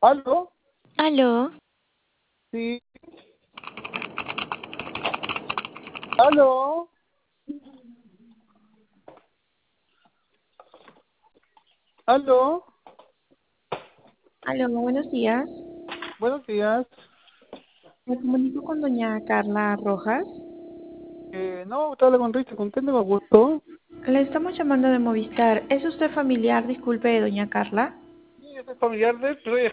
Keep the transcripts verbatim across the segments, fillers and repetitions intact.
¿Aló? Aló, Sí. ¿Aló? ¿Aló? aló, buenos días. Buenos días. Me comunico con doña Carla Rojas. Eh, no, te hablo con Richard, ¿con quién tengo gusto? Le estamos llamando de Movistar. ¿Es usted familiar, disculpe, de doña Carla? Sí, yo soy familiar de Reyes.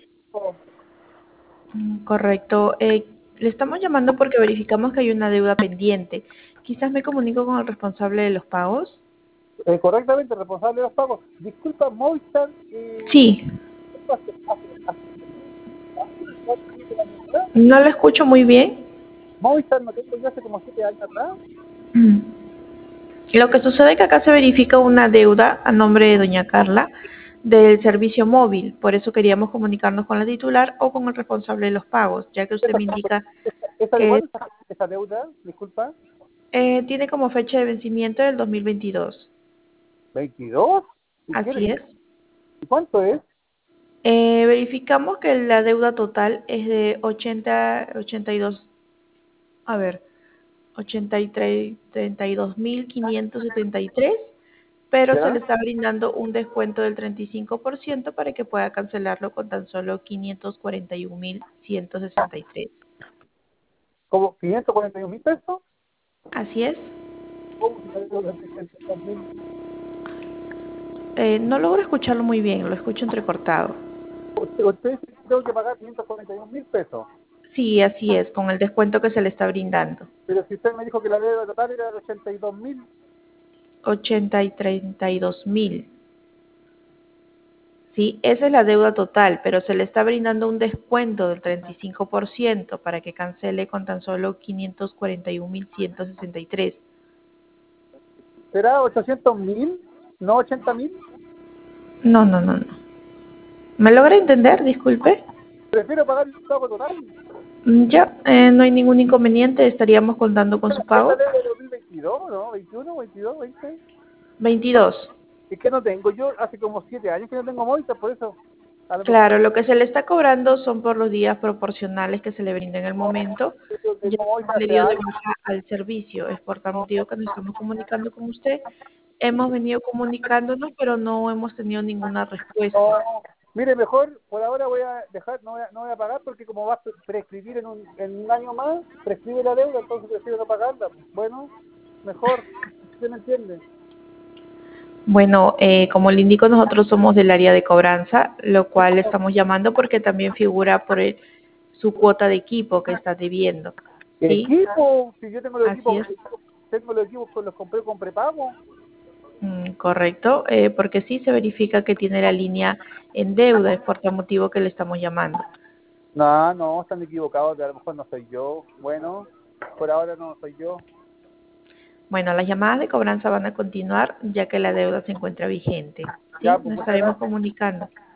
Mm, correcto. Eh, le estamos llamando porque verificamos que hay una deuda pendiente. Quizás me comunico con el responsable de los pagos. Eh, correctamente, responsable de los pagos. Disculpa, Movistar, eh, Sí, esto hace, hace, hace, hace siete años atrás. no lo escucho muy bien. Movistar no tengo yo hace como siete años atrás. Mm. Lo que sucede es que acá se verifica una deuda a nombre de doña Carla del servicio móvil. Por eso queríamos comunicarnos con la titular o con el responsable de los pagos, ya que usted ¿Esa, me indica esa, esa de que cuándo esa, esa deuda? Disculpa. eh, tiene como fecha de vencimiento del dos mil veintidós. ¿veintidós? ¿Y, Así qué, es. ¿Y cuánto es? Eh, verificamos que la deuda total es de ochenta, ochenta y dos, a ver, ochenta y tres, treinta y dos mil quinientos setenta y tres, pero se ¿Ya? le está brindando un descuento del treinta y cinco por ciento para que pueda cancelarlo con tan solo quinientos cuarenta y un mil ciento sesenta y tres. ¿Como quinientos cuarenta y un mil pesos? Así es. ¿Cómo que la deuda de ochenta y dos mil? Eh, no logro escucharlo muy bien, lo escucho entrecortado. Usted, usted dice que tengo que pagar quinientos cuarenta y un mil pesos. Sí, así es, con el descuento que se le está brindando. Pero si usted me dijo que la deuda total era de ochenta y dos mil. ochenta y treinta y dos mil. Sí, esa es la deuda total, pero se le está brindando un descuento del treinta y cinco por ciento para que cancele con tan solo quinientos cuarenta y un mil ciento sesenta y tres. ¿Será ochocientos mil? ¿No ochenta mil? No, no, no, no. ¿Me logra entender? Disculpe. Prefiero pagar el pago total. Mm, Ya, eh, no hay ningún inconveniente, estaríamos contando con su ¿Esa pago. deuda de dos mil veintidós, no? ¿veintiuno, veintidós, veinte? veintidós. Es que no tengo. Yo hace como siete años que no tengo Movistar, por eso. A lo mejor Claro, lo que se le está cobrando son por los días proporcionales que se le brinda en el momento. yo Ya tengo Movistar le hace dio de años. baja al servicio. Es por tal No, motivo que nos estamos comunicando con usted. Hemos venido comunicándonos, pero no hemos tenido ninguna respuesta. no. Mire, mejor por ahora voy a dejar, no voy a, no voy a pagar porque como va a pre- prescribir en un, en un año más, prescribe la deuda, entonces prefiero no pagarla. Bueno, mejor. ¿Usted me entiende? Bueno, eh, como le indico, nosotros somos del área de cobranza, lo cual le estamos llamando porque también figura por el- su cuota de equipo que está debiendo. ¿Sí? Equipo, si yo tengo los Así equipos, es. tengo los equipos que los compré con prepago. Mm, correcto, eh, porque sí se verifica que tiene la línea en deuda, es por tal motivo que le estamos llamando. No, no, están equivocados, a lo mejor no soy yo. Bueno, por ahora no soy yo. Bueno, las llamadas de cobranza van a continuar ya que la deuda se encuentra vigente. Ya, ¿Sí? pues Nos muchas estaremos gracias. comunicando.